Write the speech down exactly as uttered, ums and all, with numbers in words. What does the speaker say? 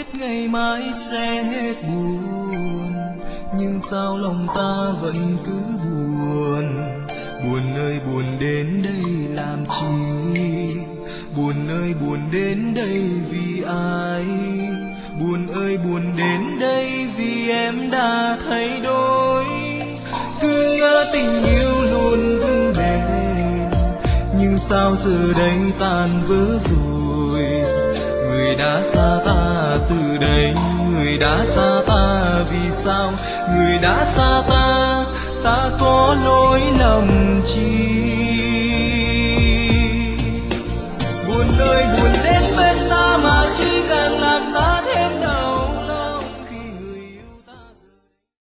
biết ngày mai sẽ hết buồn, nhưng sao lòng ta vẫn cứ buồn. Buồn ơi buồn đến đây làm chi, buồn ơi buồn đến đây vì ai, buồn ơi buồn đến đây vì em đã thay đổi. Cứ ngỡ tình yêu luôn vững bền, nhưng sao giờ đây tan vỡ rồi. Người đã xa ta từ đây, người đã xa ta vì sao, người đã xa ta, ta có lỗi lầm chi.